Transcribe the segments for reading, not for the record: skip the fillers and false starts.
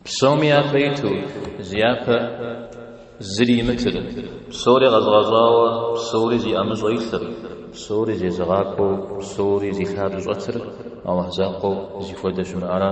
بسومي أبيتو زيابة زري متر بسوري غزغزاوة بسوري زي أمز ويثر بسوري زي زغاكو بسوري زي خابز وتر الله زاقو زي فودش مأرا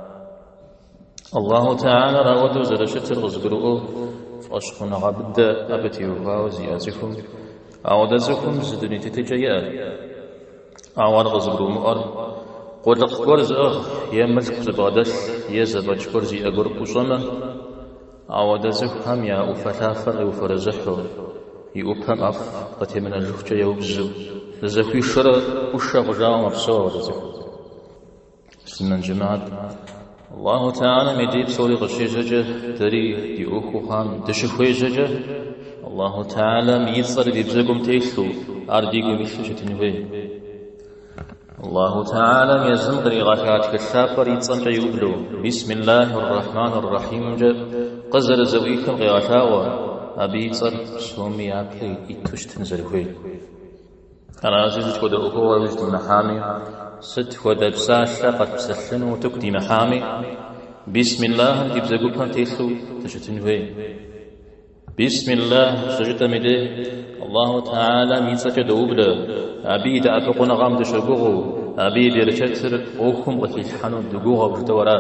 الله تعالى راودو زرشتر غزقرؤو فأشخنا غبد أبتي وفاو زي أزكم أودزكم زدني تتجيئ أعوار غزقرؤ مؤر قرق قرز يملك زبادش يزبج قرزي أقرق وصمة أودزك هم يا أفلافر وفرزحو يؤبهم أف قتي من الجوجة يوبزو زكوي شر وشا غجاو مبسوة رزق سمن جماعة الله تعالى مديب سوري غشي ججة دري دي أوخو خام دشخوي ججة الله تعالى ميصر بيبزقم تيسو أرديقو ميسو شتنوي الله تعالى يزم طريقات كالسافر يتصنع يقبلو بسم الله الرحمن الرحيم قزر زويكم غياتاوى أبي صر سومي أبلي إتوشتن زرهوي أنا عزيز كود أخوة وجد محامي ست ودب ساشا قد بسلن وتكدي محامي بسم الله يبزقوكم تيسو تشتنوي بسم الله سجد مدي الله تعالى ميزك دوبلا أبي دعفقنا غام دشقوغو أبي برشتر أوكم وتلحنوا دقوغا وجدورا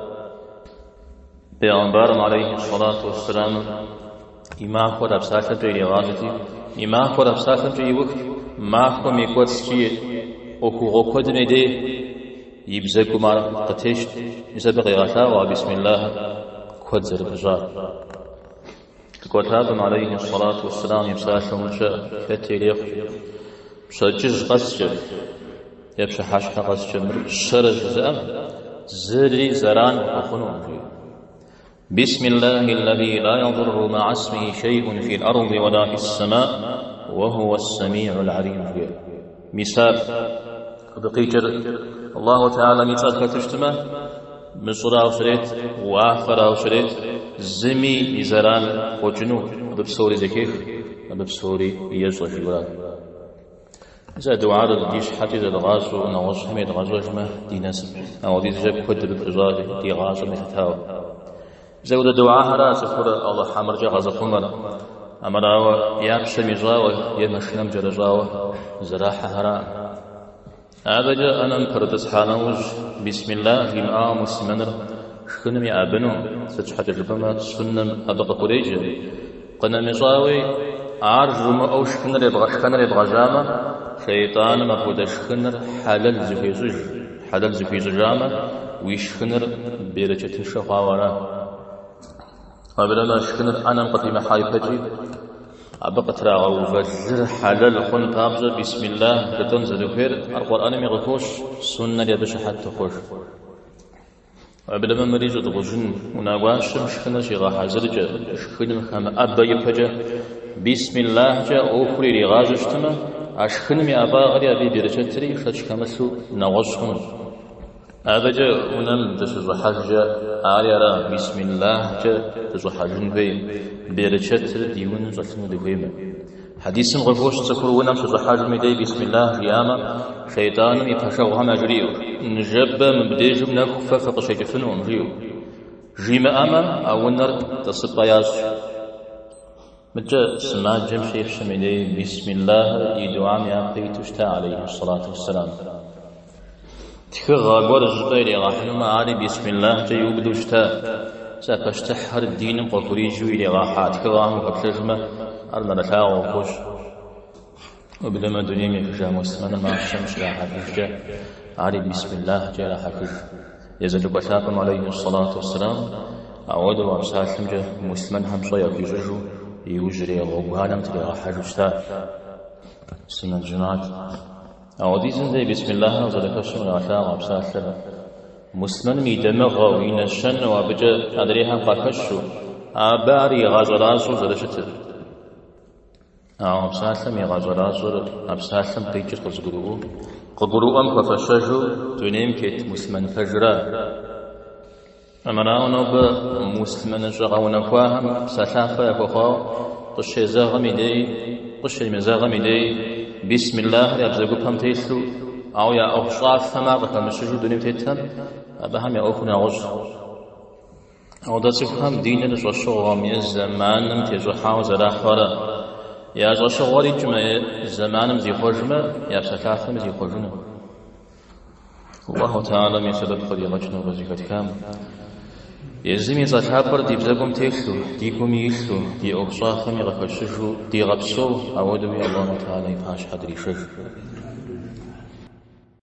بيغنبار عليه الصلاة والسلام إما خود أبساسة جيري غازتي إما خود أبساسة جيري وقت ما خو ميكوت سجي أوكو غوكود مدي يبزقو مار قتشت يسبق غشا وبسم الله كود زر بجار كتاب عليه الصلاة والسلام يبساسة منشأ كتيريق شجز قسج يبش حشق قسج شرج زأم زري زران وخنون بسم الله الذي لا يضر مع اسمه شيء في الأرض ولا في السماء وهو السميع العليم مثال بقيجر الله تعالى مثال كتشتمه مصر وشريت وآخر وشريت زمي زران وجنو ببسوري زكيف ببسوري يجل جبران إذا دعاء ديش حتى إذا الغاز ونغاز حميد غاز وجمه دي نسب أو دي جاب كدر بفجاج دي غاز ومثتاو إذا ودا دعاء هرا سفر الله حمر جا غاز قمر أمرا يابش مجاوة يمشنم جرجاوة زراحة هرا هذا جاء أنا مكرت سبحانه بسم الله جمعا مسلمنر شكنم يا أبنو ستشحت جبما سنم أبقى قريجة قنا مجاوي عارج رما أو شكنر يبغى جامة شيطان مفود شكنر حلل زفيز جامة ويشكنر بيرجة الشخاورة وبلما شكنر أنا مقتي محايبتي أبقى ترى وفزر حلل خن بابزة بسم الله كتنزل خير القرآن مغفوش سنة يبش حتى خوش وبلما مريج دغجن ونواشم شكنر شيغا حزرجة شكنر خم أبا يبجة بسم الله جاء أخري رغاجشتما أشكنم يا أبا غري أبي برجتري شكمسو نواشهم أبجا ونم تزحجة آريرا بسم الله جاء تزحجن في برجتر ديون زلتم دغيمة حديث غفوش تذكر ونم تزحجن مدي بسم الله قيامة شيطان يفشوها مجريو نجب من بديجم نخفف قشجفن ونريو جيم أما أو نر تصبياش متى سمع جمشي شميلي بسم الله يدعام يا قيتشتا عليه الصلاة والسلام تخغى قرز غيري رحمة علي بسم الله جاي وبدوشتا سأكشتحر الدين قطري جويلي راحات كرام وكتلجمة أرنا لتاغ وخوش وبلما دنيا ميكجا مسلمنا ما الشمس لا حفيجا علي بسم الله جاي لا حفيج يزد بساكم عليه الصلاة والسلام أعود وأمساسم جا مسلمان هم صيا في ججو يوجري غوغانم تلي راحجوشتا سنة الجماعة أوديزن زي بسم الله وزلكشم العشاء وابساسر مسلمان ميدمغ وينشن وابجا أدريها قاكشو أباري غازرازو زلشتر أبساسم يغازرازو أبساسم قيجر قزقرو أم ففشجو تنيم كيت مسلمان فجرا أمرانا بمسلمان جغونا فاهم سلافة يفخا قشي زاغمي دي قشي مزاغمي دي بسم الله يبزقو بهم تيسلو أو يا أخصاف فما غفا مشجو دوني تيتهم أبهم يا أخنا غج أو دا تفهم دين الشغام الزمان تيجو حاوز الأحوال يا شغالي جمع زمان مزي خرجمة يا بسكاثة مزي خرجنا الله تعالى من سبب خليغتنا وغزيكت كامل يزمي زكابر دي بزاقم تيخلو ديكم يخلو دي أغصاخم يغفششو دي غبسو أودوي الله تعالى يفاش حدري شجو